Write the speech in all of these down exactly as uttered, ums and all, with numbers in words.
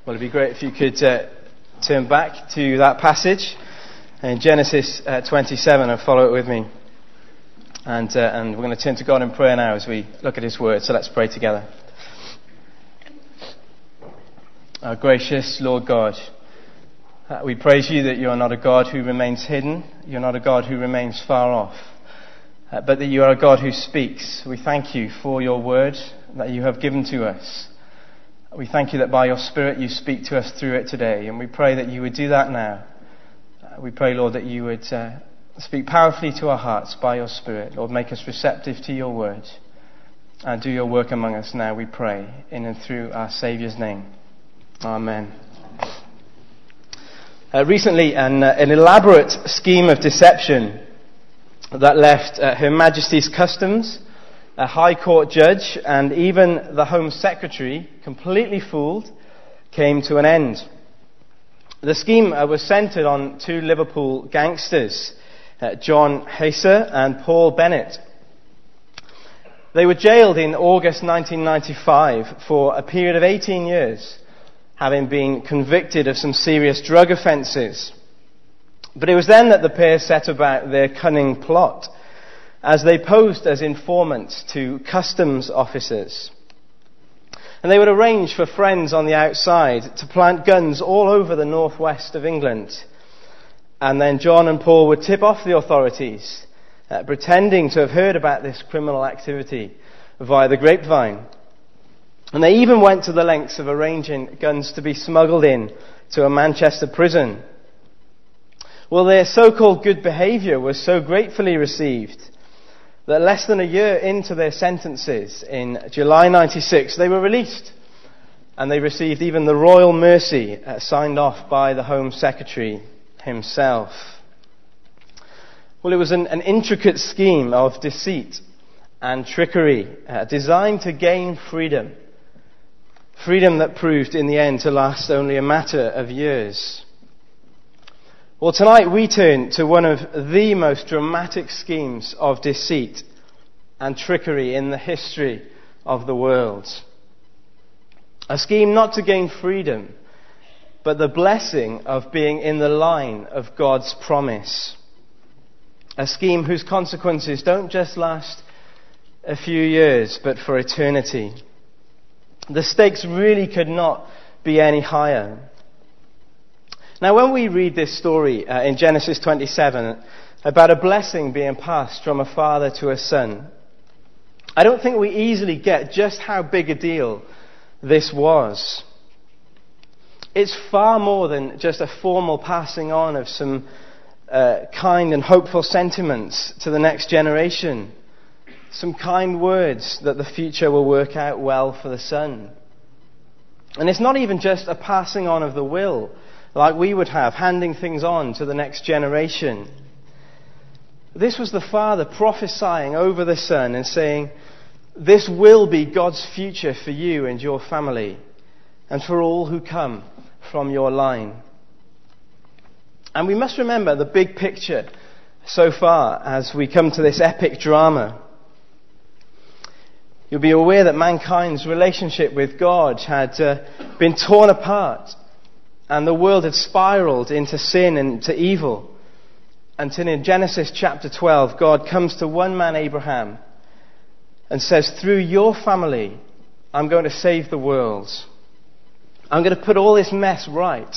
Well, it'd be great if you could uh, turn back to that passage in Genesis uh, twenty-seven and follow it with me. And, uh, and we're going to turn to God in prayer now as we look at His Word. So let's pray together. Our gracious Lord God, uh, we praise You that You are not a God who remains hidden. You're not a God who remains far off. Uh, but that You are a God who speaks. We thank You for Your Word that You have given to us. We thank You that by Your Spirit You speak to us through it today, and we pray that You would do that now. Uh, we pray, Lord, that You would uh, speak powerfully to our hearts by Your Spirit. Lord, make us receptive to Your word, and do Your work among us now, we pray, in and through our Saviour's name. Amen. Uh, recently, an, uh, an elaborate scheme of deception that left uh, Her Majesty's Customs, a High Court judge, and even the Home Secretary, completely fooled, came to an end. The scheme uh, was centred on two Liverpool gangsters, uh, John Heiser and Paul Bennett. They were jailed in August nineteen ninety-five for a period of eighteen years, having been convicted of some serious drug offences. But it was then that the pair set about their cunning plot, as they posed as informants to customs officers. And they would arrange for friends on the outside to plant guns all over the northwest of England. And then John and Paul would tip off the authorities, uh, pretending to have heard about this criminal activity via the grapevine. And they even went to the lengths of arranging guns to be smuggled in to a Manchester prison. Well, their so-called good behaviour was so gratefully received that less than a year into their sentences, in July ninety-six, they were released. And they received even the royal mercy uh, signed off by the Home Secretary himself. Well, it was an, an intricate scheme of deceit and trickery uh, designed to gain freedom. Freedom that proved in the end to last only a matter of years. Well, tonight we turn to one of the most dramatic schemes of deceit and trickery in the history of the world. A scheme not to gain freedom, but the blessing of being in the line of God's promise. A scheme whose consequences don't just last a few years, but for eternity. The stakes really could not be any higher. Now, when we read this story uh, in Genesis twenty-seven about a blessing being passed from a father to a son, I don't think we easily get just how big a deal this was. It's far more than just a formal passing on of some uh, kind and hopeful sentiments to the next generation. Some kind words that the future will work out well for the son. And it's not even just a passing on of the will, like we would have, handing things on to the next generation. This was the father prophesying over the son and saying, this will be God's future for you and your family, and for all who come from your line. And we must remember the big picture so far as we come to this epic drama. You'll be aware that mankind's relationship with God had uh, been torn apart, and the world had spiraled into sin and to evil. Until in Genesis chapter twelve, God comes to one man, Abraham, and says, through your family, I'm going to save the world. I'm going to put all this mess right.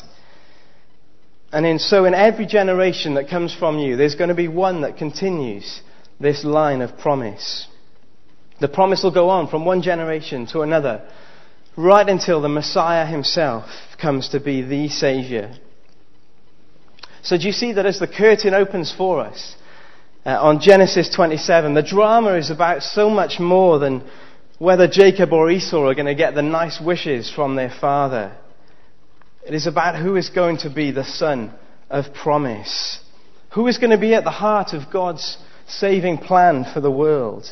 And in, so in every generation that comes from you, there's going to be one that continues this line of promise. The promise will go on from one generation to another, right until the Messiah himself comes to be the Saviour. So do you see that as the curtain opens for us uh, on Genesis twenty-seven, the drama is about so much more than whether Jacob or Esau are going to get the nice wishes from their father. It is about who is going to be the son of promise. Who is going to be at the heart of God's saving plan for the world.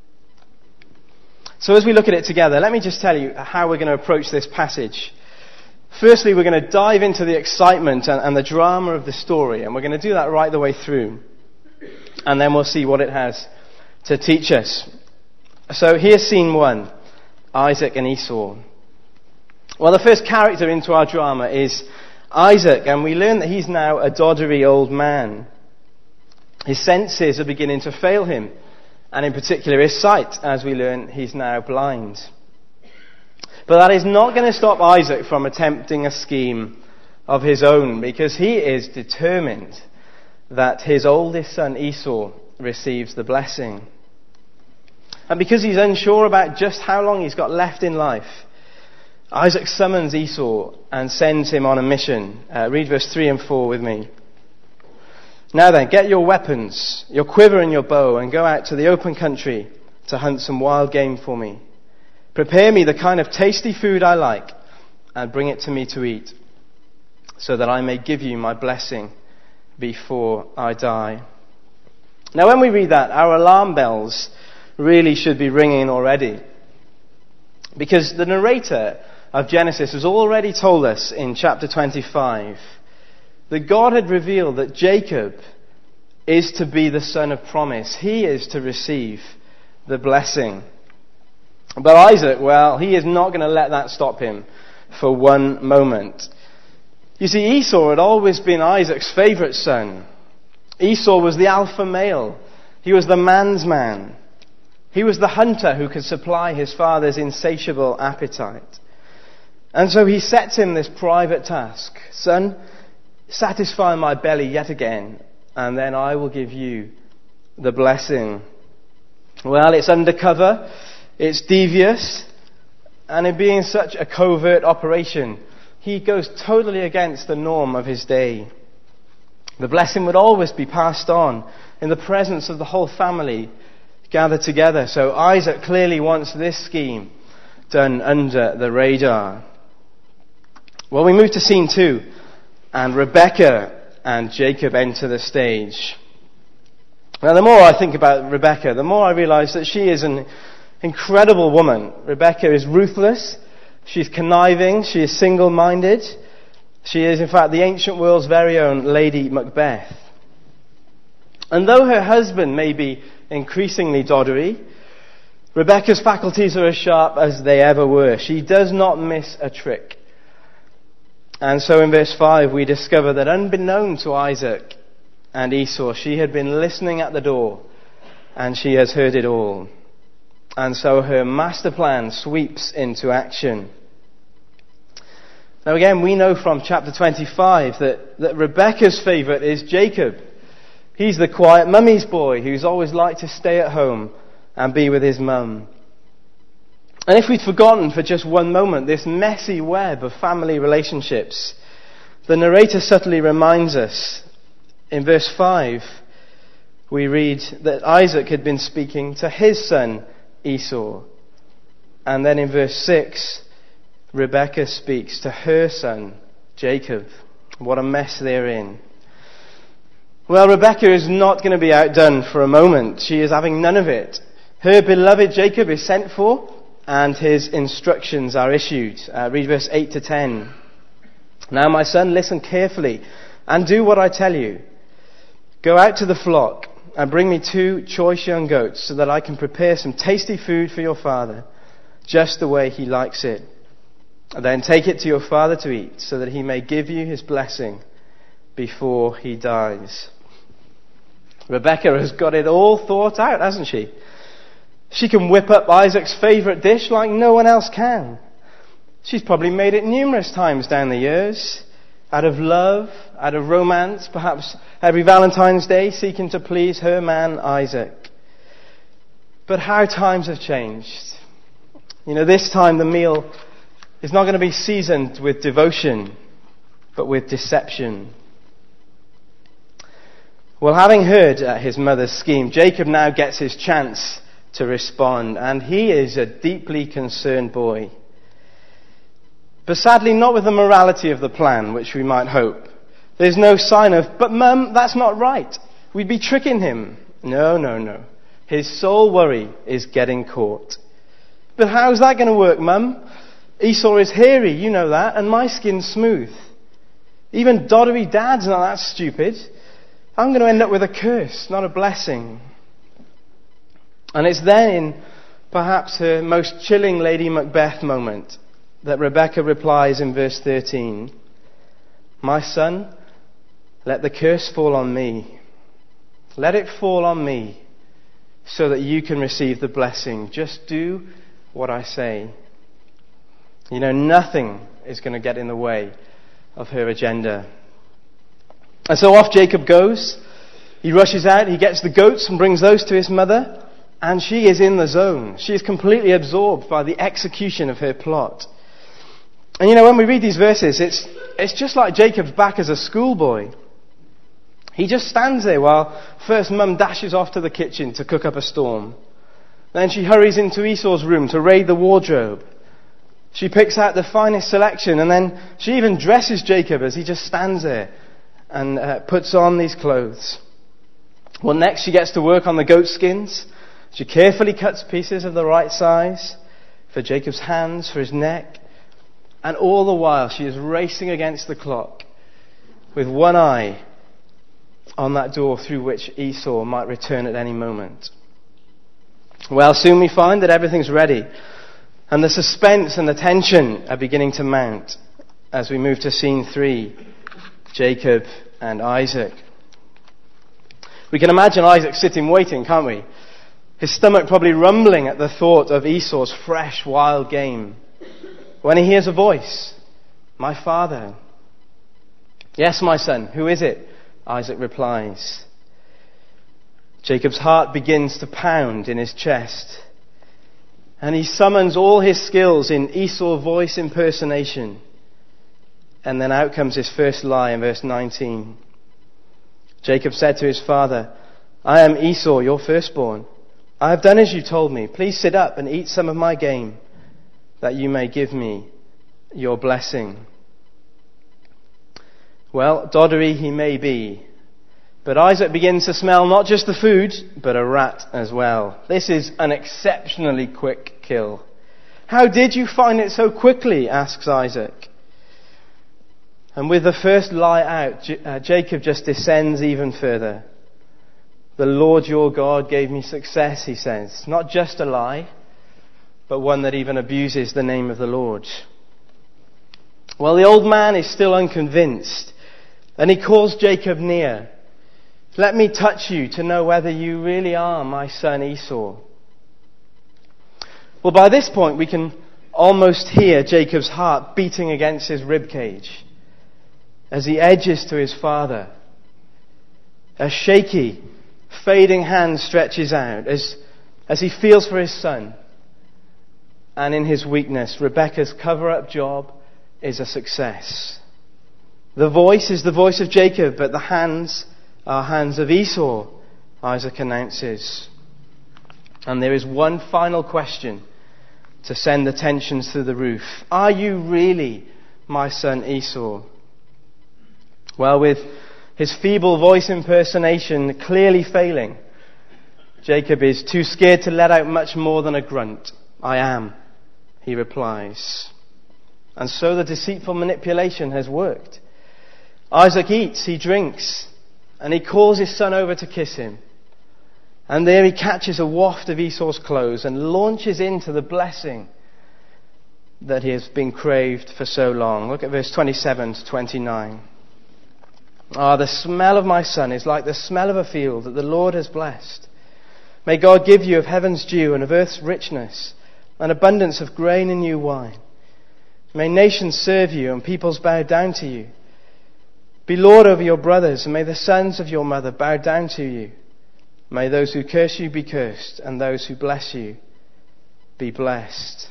So as we look at it together, let me just tell you how we're going to approach this passage. Firstly, we're going to dive into the excitement and, and the drama of the story, and we're going to do that right the way through. And then we'll see what it has to teach us. So here's scene one, Isaac and Esau. Well, the first character into our drama is Isaac, and we learn that he's now a doddery old man. His senses are beginning to fail him, and in particular his sight, as we learn he's now blind. But that is not going to stop Isaac from attempting a scheme of his own, because he is determined that his oldest son Esau receives the blessing. And because he's unsure about just how long he's got left in life, Isaac summons Esau and sends him on a mission. Uh, read verse three and four with me. Now then, get your weapons, your quiver and your bow, and go out to the open country to hunt some wild game for me. Prepare me the kind of tasty food I like, and bring it to me to eat, so that I may give you my blessing before I die. Now when we read that, our alarm bells really should be ringing already. Because the narrator of Genesis has already told us in chapter twenty-five that God had revealed that Jacob is to be the son of promise. He is to receive the blessing. But Isaac, well, he is not going to let that stop him for one moment. You see, Esau had always been Isaac's favourite son. Esau was the alpha male. He was the man's man. He was the hunter who could supply his father's insatiable appetite. And so he sets him this private task. Son, satisfy my belly yet again, and then I will give you the blessing. Well, it's undercover, it's devious, and in being such a covert operation, he goes totally against the norm of his day. The blessing would always be passed on in the presence of the whole family gathered together. So Isaac clearly wants this scheme done under the radar. Well, we move to scene two, and Rebekah and Jacob enter the stage. Now, the more I think about Rebekah, the more I realize that she is an incredible woman. Rebekah is ruthless. She's conniving. She is single-minded. She is, in fact, the ancient world's very own Lady Macbeth. And though her husband may be increasingly doddery, Rebekah's faculties are as sharp as they ever were. She does not miss a trick. And so in verse five we discover that unbeknown to Isaac and Esau, she had been listening at the door, and she has heard it all. And so her master plan sweeps into action. Now again, we know from chapter twenty-five that, that Rebekah's favourite is Jacob. He's the quiet mummy's boy who's always liked to stay at home and be with his mum. And if we'd forgotten for just one moment this messy web of family relationships, the narrator subtly reminds us. In verse five, we read that Isaac had been speaking to his son Esau. And then in verse six, Rebekah speaks to her son Jacob. What a mess they're in. Well, Rebekah is not going to be outdone for a moment. She is having none of it. Her beloved Jacob is sent for, and his instructions are issued. Uh, read verse eight to ten. Now, my son, listen carefully and do what I tell you. Go out to the flock and bring me two choice young goats so that I can prepare some tasty food for your father, just the way he likes it. And then take it to your father to eat, so that he may give you his blessing before he dies. Rebekah has got it all thought out, hasn't she? She can whip up Isaac's favourite dish like no one else can. She's probably made it numerous times down the years, out of love, out of romance, perhaps every Valentine's Day, seeking to please her man Isaac. But how times have changed. You know, this time the meal is not going to be seasoned with devotion, but with deception. Well, having heard uh, his mother's scheme, Jacob now gets his chance to respond, and he is a deeply concerned boy. But sadly, not with the morality of the plan, which we might hope. There's no sign of, but Mum, that's not right. We'd be tricking him. No, no, no. His sole worry is getting caught. But how's that going to work, Mum? Esau is hairy, you know that, and my skin's smooth. Even doddery Dad's not that stupid. I'm going to end up with a curse, not a blessing. And it's then, in perhaps her most chilling Lady Macbeth moment, that Rebekah replies in verse thirteen, "My son, let the curse fall on me. Let it fall on me so that you can receive the blessing. Just do what I say." You know, nothing is going to get in the way of her agenda. And so off Jacob goes. He rushes out, he gets the goats and brings those to his mother, and she is in the zone. She is completely absorbed by the execution of her plot. And you know, when we read these verses, it's it's just like Jacob's back as a schoolboy. He just stands there while first Mum dashes off to the kitchen to cook up a storm. Then she hurries into Esau's room to raid the wardrobe. She picks out the finest selection, and then she even dresses Jacob as he just stands there and uh, puts on these clothes. Well, next she gets to work on the goat skins. She carefully cuts pieces of the right size for Jacob's hands, for his neck. And all the while she is racing against the clock with one eye on that door through which Esau might return at any moment. Well, soon we find that everything's ready. And the suspense and the tension are beginning to mount as we move to scene three, Jacob and Isaac. We can imagine Isaac sitting waiting, can't we? His stomach probably rumbling at the thought of Esau's fresh, wild game. When he hears a voice, "My father." "Yes, my son, who is it?" Isaac replies. Jacob's heart begins to pound in his chest. And he summons all his skills in Esau voice impersonation. And then out comes his first lie in verse nineteen. Jacob said to his father, "I am Esau, your firstborn. I have done as you told me. Please sit up and eat some of my game, that you may give me your blessing." Well, doddery he may be, but Isaac begins to smell not just the food, but a rat as well. This is an exceptionally quick kill. "How did you find it so quickly?" asks Isaac. And with the first lie out, J- uh, Jacob just descends even further. "The Lord your God gave me success," he says. Not just a lie, but one that even abuses the name of the Lord. Well, the old man is still unconvinced, and he calls Jacob near. "Let me touch you to know whether you really are my son Esau." Well, by this point, we can almost hear Jacob's heart beating against his ribcage as he edges to his father. A shaky, fading hand stretches out as, as he feels for his son. And in his weakness, Rebekah's cover-up job is a success. The voice is the voice of Jacob, but the hands are hands of Esau, Isaac announces. And there is one final question to send the tensions through the roof. "Are you really my son Esau?" Well, with his feeble voice impersonation clearly failing, Jacob is too scared to let out much more than a grunt. "I am," he replies. And so the deceitful manipulation has worked. Isaac eats, he drinks, and he calls his son over to kiss him. And there he catches a waft of Esau's clothes and launches into the blessing that he has been craved for so long. Look at verse twenty-seven to twenty-nine. "Ah, the smell of my son is like the smell of a field that the Lord has blessed. May God give you of heaven's dew and of earth's richness, an abundance of grain and new wine. May nations serve you and peoples bow down to you. Be Lord over your brothers, and may the sons of your mother bow down to you. May those who curse you be cursed, and those who bless you be blessed."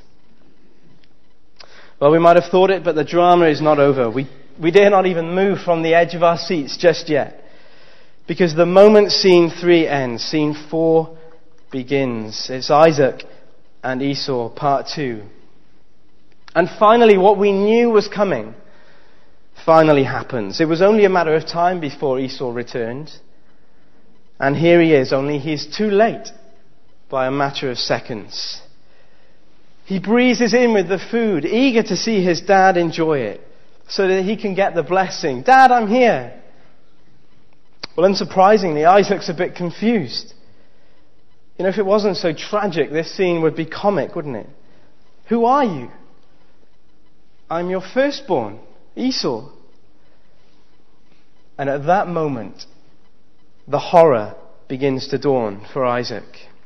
Well, we might have thought it, but the drama is not over. We, we dare not even move from the edge of our seats just yet. Because the moment scene three ends, scene four begins. It's Isaac and Esau, part two. And finally, what we knew was coming finally happens. It was only a matter of time before Esau returned. And here he is, only he's too late by a matter of seconds. He breezes in with the food, eager to see his dad enjoy it, so that he can get the blessing. "Dad, I'm here." Well, unsurprisingly, Isaac's a bit confused. You know, if it wasn't so tragic, this scene would be comic, wouldn't it? "Who are you?" I'm your firstborn, Esau. And at that moment, the horror begins to dawn for Isaac.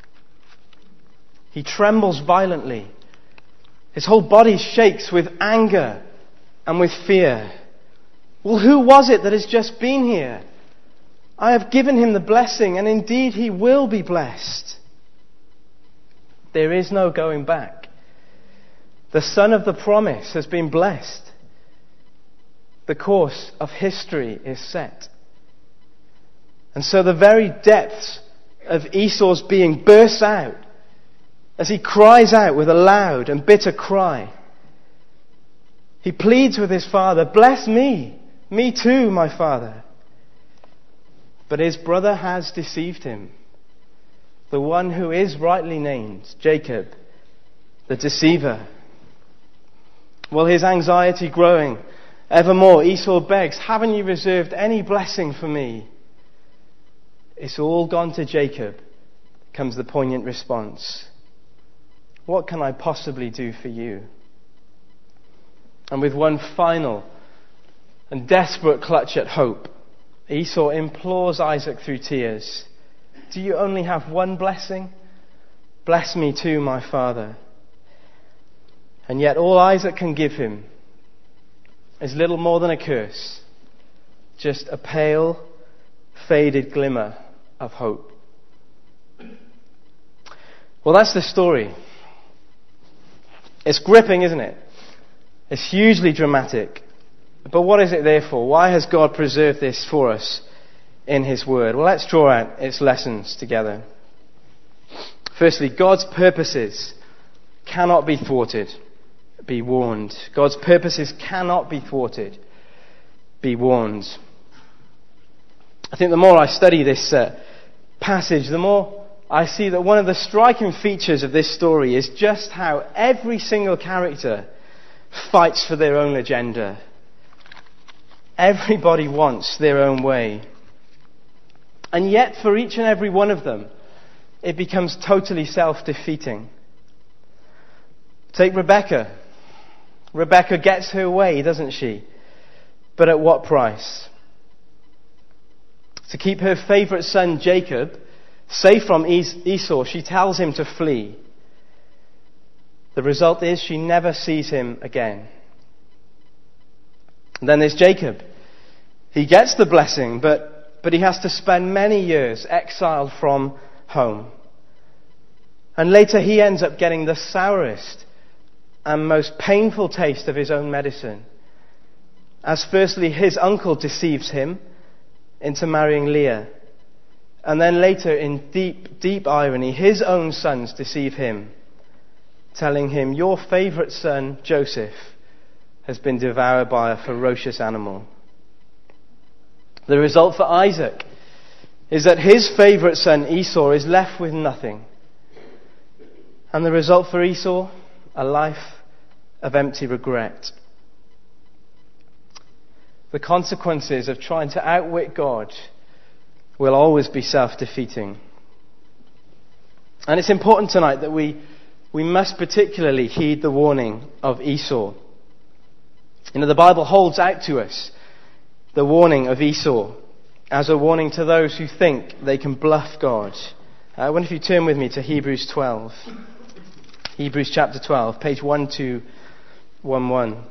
He trembles violently. His whole body shakes with anger and with fear. Well, who was it that has just been here? I have given him the blessing, and indeed he will be blessed. There is no going back. The son of the promise has been blessed. The course of history is set. And so the very depths of Esau's being bursts out as he cries out with a loud and bitter cry. He pleads with his father, "Bless me, me too, my father." But his brother has deceived him. The one who is rightly named Jacob, the deceiver. Well, his anxiety growing evermore, Esau begs, "Haven't you reserved any blessing for me?" "It's all gone to Jacob," comes the poignant response. "What can I possibly do for you?" And with one final and desperate clutch at hope, Esau implores Isaac through tears, "Do you only have one blessing? Bless me too, my father." And yet all Isaac can give him is little more than a curse, just a pale, faded glimmer of hope. Well, that's the story. It's gripping, isn't it? It's hugely dramatic. But what is it there for? Why has God preserved this for us in His Word? Well, let's draw out its lessons together. Firstly, God's purposes cannot be thwarted. Be warned. God's purposes cannot be thwarted. Be warned. I think the more I study this uh, passage, the more I see that one of the striking features of this story is just how every single character fights for their own agenda. Everybody wants their own way. And yet, for each and every one of them, it becomes totally self-defeating. Take Rebecca. Rebecca gets her way, doesn't she? But at what price? To keep her favourite son Jacob safe from Esau, she tells him to flee. The result is she never sees him again. And then there's Jacob. He gets the blessing, but, but he has to spend many years exiled from home. And later he ends up getting the sourest and most painful taste of his own medicine. As firstly his uncle deceives him into marrying Leah. And then later, in deep, deep irony, his own sons deceive him, telling him, "Your favourite son, Joseph, has been devoured by a ferocious animal." The result for Isaac is that his favourite son, Esau, is left with nothing. And the result for Esau, a life of empty regret. The consequences of trying to outwit God will always be self-defeating. And it's important tonight that we, we must particularly heed the warning of Esau. You know, the Bible holds out to us the warning of Esau as a warning to those who think they can bluff God. I wonder if you turn with me to Hebrews twelve. Hebrews chapter twelve, page one two one one.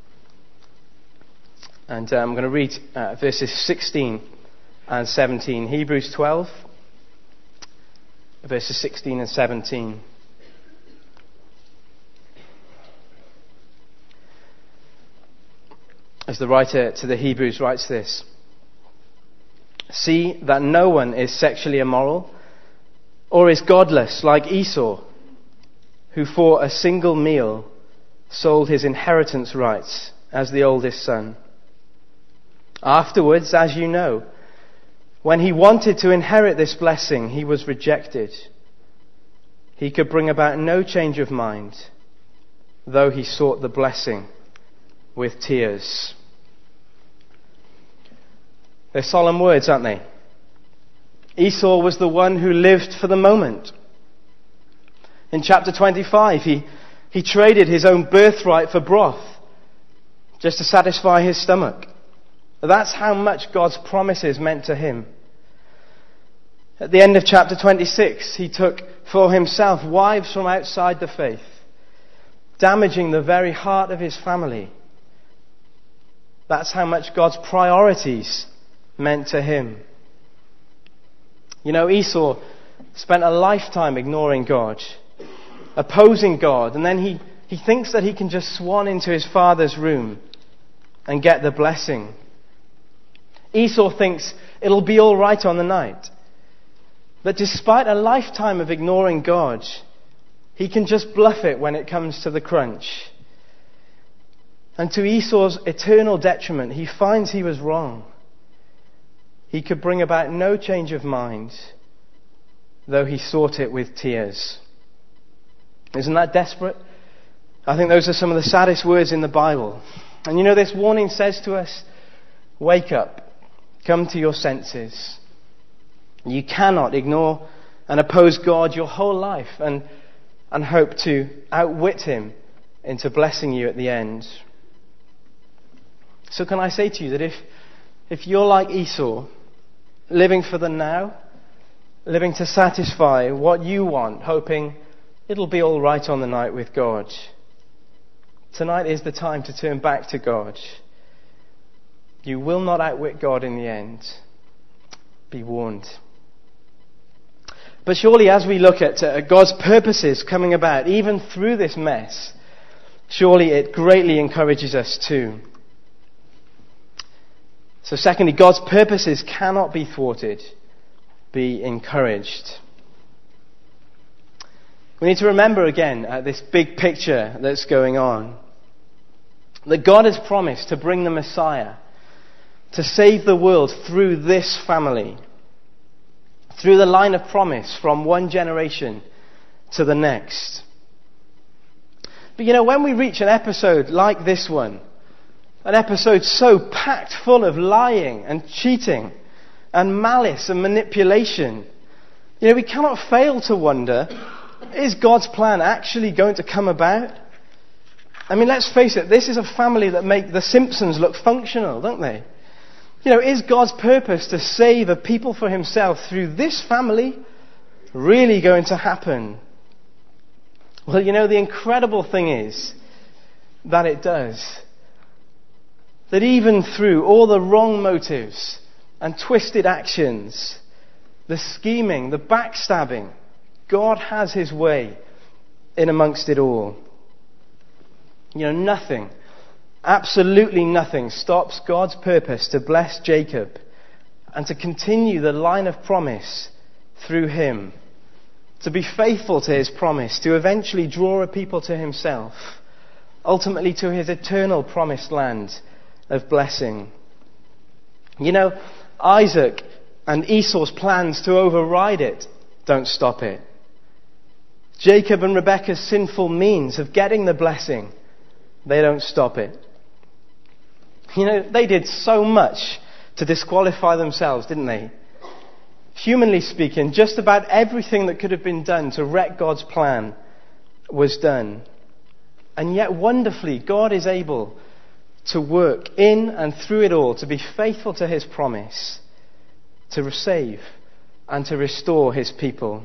And uh, I'm going to read uh, verses sixteen and seventeen. Hebrews twelve, verses sixteen and seventeen. As the writer to the Hebrews writes this: "See that no one is sexually immoral or is godless like Esau, who for a single meal sold his inheritance rights as the oldest son. Afterwards, as you know, when he wanted to inherit this blessing, he was rejected. He could bring about no change of mind, though he sought the blessing with tears." They're solemn words, aren't they? Esau was the one who lived for the moment. In chapter twenty-five, he, he traded his own birthright for broth just to satisfy his stomach. That's how much God's promises meant to him. At the end of chapter twenty-six, he took for himself wives from outside the faith, damaging the very heart of his family. That's how much God's priorities meant to him. You know, Esau spent a lifetime ignoring God, opposing God, and then he, he thinks that he can just swan into his father's room and get the blessing. Esau thinks it'll be all right on the night. But despite a lifetime of ignoring God, he can just bluff it when it comes to the crunch. And to Esau's eternal detriment, he finds he was wrong. He could bring about no change of mind, though he sought it with tears. Isn't that desperate? I think those are some of the saddest words in the Bible. And you know, this warning says to us, wake up. Come to your senses. You cannot ignore and oppose God your whole life and, and hope to outwit him into blessing you at the end. So can I say to you that if, if you're like Esau, living for the now, living to satisfy what you want, hoping it'll be all right on the night with God, tonight is the time to turn back to God. You will not outwit God in the end. Be warned. But surely as we look at uh, God's purposes coming about, even through this mess, surely it greatly encourages us too. So secondly, God's purposes cannot be thwarted. Be encouraged. We need to remember again uh, this big picture that's going on. That God has promised to bring the Messiah, to save the world through this family, through the line of promise from one generation to the next. But you know, when we reach an episode like this one, an episode so packed full of lying and cheating and malice and manipulation, you know, we cannot fail to wonder, is God's plan actually going to come about? I mean, let's face it, this is a family that make the Simpsons look functional, don't they? You know, is God's purpose to save a people for himself through this family really going to happen? Well, you know, the incredible thing is that it does. That even through all the wrong motives and twisted actions, the scheming, the backstabbing, God has his way in amongst it all. You know, nothing, absolutely nothing stops God's purpose to bless Jacob and to continue the line of promise through him, to be faithful to his promise, to eventually draw a people to himself, ultimately to his eternal promised land of blessing. You know, Isaac and Esau's plans to override it don't stop it. Jacob and Rebekah's sinful means of getting the blessing, they don't stop it. You know, they did so much to disqualify themselves, didn't they? Humanly speaking, just about everything that could have been done to wreck God's plan was done. And yet, wonderfully, God is able to work in and through it all, to be faithful to his promise, to save and to restore his people.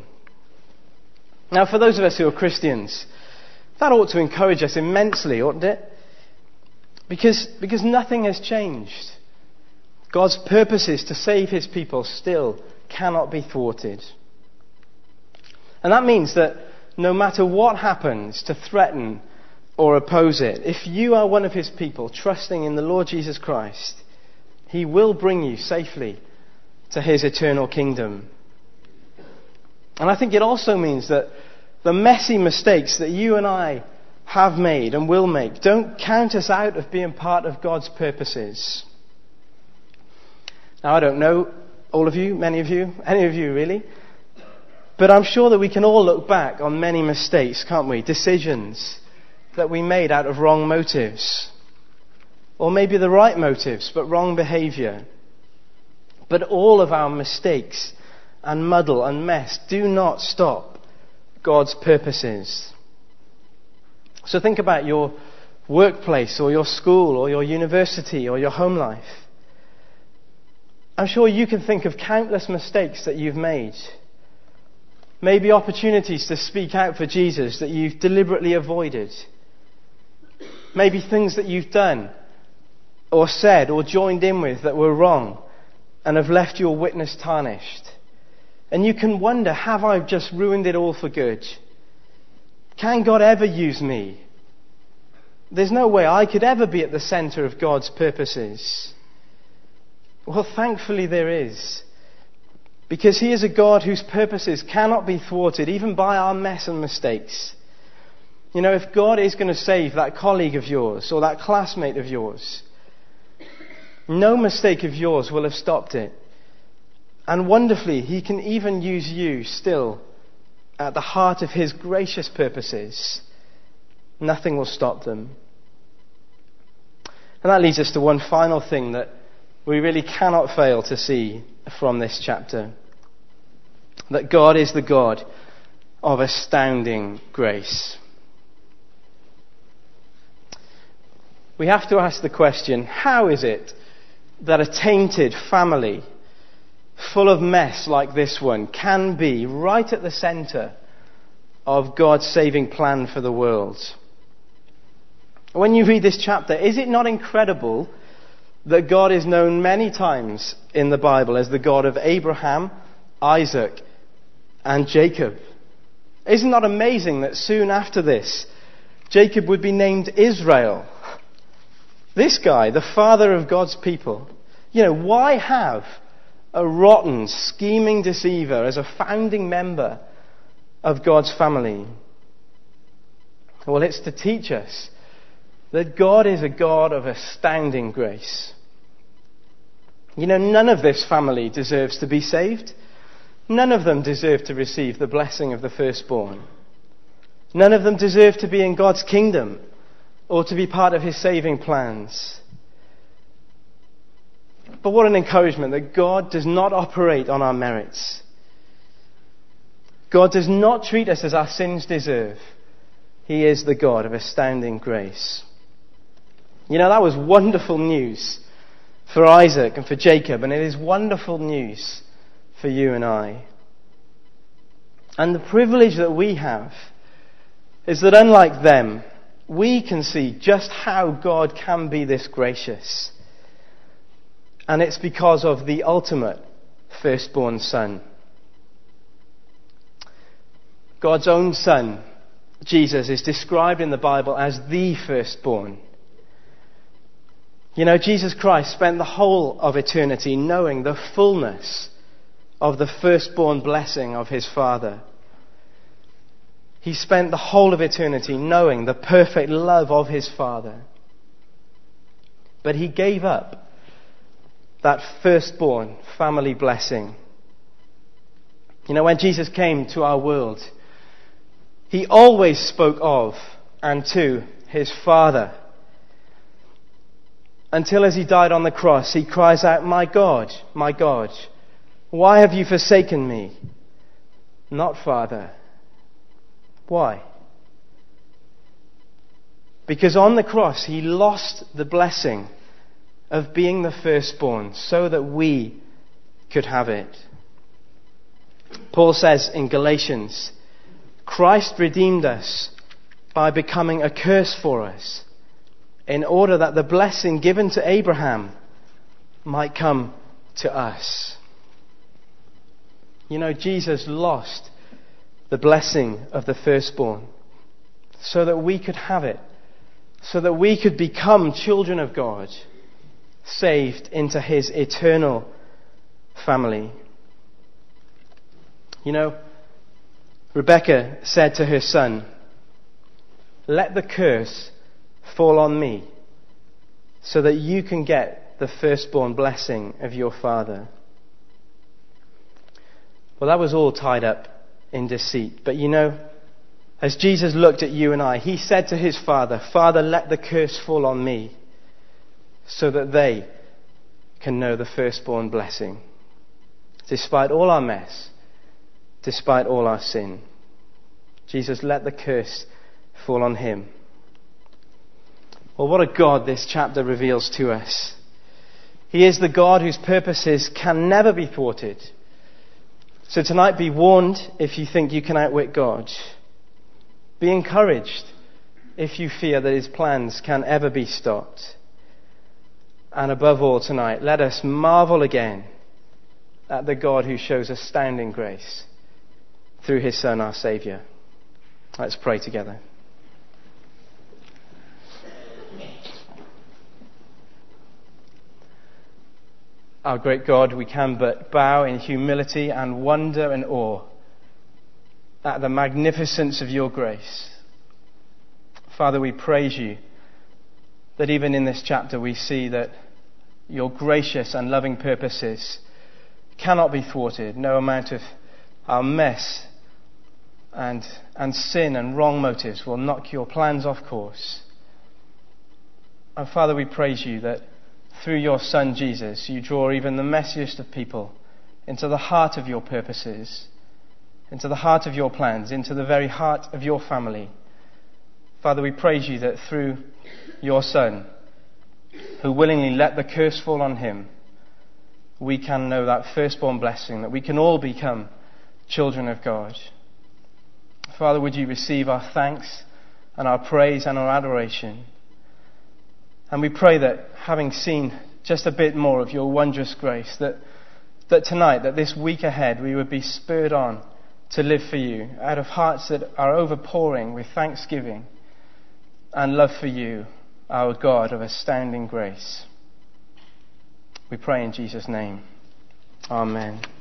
Now, for those of us who are Christians, that ought to encourage us immensely, oughtn't it? Because, because nothing has changed. God's purposes to save his people still cannot be thwarted. And that means that no matter what happens to threaten or oppose it, if you are one of his people trusting in the Lord Jesus Christ, he will bring you safely to his eternal kingdom. And I think it also means that the messy mistakes that you and I have made and will make don't count us out of being part of God's purposes. Now, I don't know all of you, many of you, any of you really, but I'm sure that we can all look back on many mistakes, can't we? Decisions that we made out of wrong motives. Or maybe the right motives, but wrong behavior. But all of our mistakes and muddle and mess do not stop God's purposes. So think about your workplace or your school or your university or your home life. I'm sure you can think of countless mistakes that you've made. Maybe opportunities to speak out for Jesus that you've deliberately avoided. Maybe things that you've done or said or joined in with that were wrong and have left your witness tarnished. And you can wonder, have I just ruined it all for good? Can God ever use me? There's no way I could ever be at the center of God's purposes. Well, thankfully there is. Because He is a God whose purposes cannot be thwarted, even by our mess and mistakes. You know, if God is going to save that colleague of yours or that classmate of yours, no mistake of yours will have stopped it. And wonderfully, He can even use you still at the heart of His gracious purposes. Nothing will stop them. And that leads us to one final thing that we really cannot fail to see from this chapter. That God is the God of astounding grace. We have to ask the question, how is it that a tainted family full of mess like this one can be right at the center of God's saving plan for the world? When you read this chapter, is it not incredible that God is known many times in the Bible as the God of Abraham, Isaac, and Jacob? Isn't that amazing that soon after this, Jacob would be named Israel? This guy, the father of God's people. You know, why have a rotten, scheming deceiver as a founding member of God's family? Well, it's to teach us that God is a God of astounding grace. You know, none of this family deserves to be saved. None of them deserve to receive the blessing of the firstborn. None of them deserve to be in God's kingdom or to be part of His saving plans. But what an encouragement that God does not operate on our merits. God does not treat us as our sins deserve. He is the God of astounding grace. You know, that was wonderful news for Isaac and for Jacob, and it is wonderful news for you and I. And the privilege that we have is that unlike them, we can see just how God can be this gracious. And it's because of the ultimate firstborn son. God's own son, Jesus, is described in the Bible as the firstborn. You know, Jesus Christ spent the whole of eternity knowing the fullness of the firstborn blessing of His Father. He spent the whole of eternity knowing the perfect love of His Father. But He gave up that firstborn family blessing. You know, when Jesus came to our world, He always spoke of and to His Father. Until as He died on the cross, He cries out, "My God, my God, why have you forsaken me?" Not Father. Why? Because on the cross, He lost the blessing of being the firstborn so that we could have it. Paul says in Galatians, Christ redeemed us by becoming a curse for us, in order that the blessing given to Abraham might come to us. You know, Jesus lost the blessing of the firstborn so that we could have it, so that we could become children of God, saved into His eternal family. You know, Rebecca said to her son, "Let the curse fall on me so that you can get the firstborn blessing of your father." Well, that was all tied up in deceit. But you know, as Jesus looked at you and I, He said to His Father, "Father, let the curse fall on me so that they can know the firstborn blessing." Despite all our mess, despite all our sin, Jesus, let the curse fall on Him. Well, what a God this chapter reveals to us. He is the God whose purposes can never be thwarted. So tonight, be warned if you think you can outwit God. Be encouraged if you fear that his plans can ever be stopped. And above all tonight, let us marvel again at the God who shows astounding grace through his Son, our Saviour. Let's pray together. Our great God, we can but bow in humility and wonder and awe at the magnificence of your grace. Father, we praise you that even in this chapter we see that your gracious and loving purposes cannot be thwarted. No amount of our mess and, and sin and wrong motives will knock your plans off course. And Father, we praise you that through your Son Jesus, you draw even the messiest of people into the heart of your purposes, into the heart of your plans, into the very heart of your family. Father, we praise you that through your Son, who willingly let the curse fall on him, we can know that firstborn blessing, that we can all become children of God. Father, would you receive our thanks and our praise and our adoration? And we pray that, having seen just a bit more of your wondrous grace, that, that tonight, that this week ahead, we would be spurred on to live for you out of hearts that are overpouring with thanksgiving and love for you, our God of astounding grace. We pray in Jesus' name. Amen.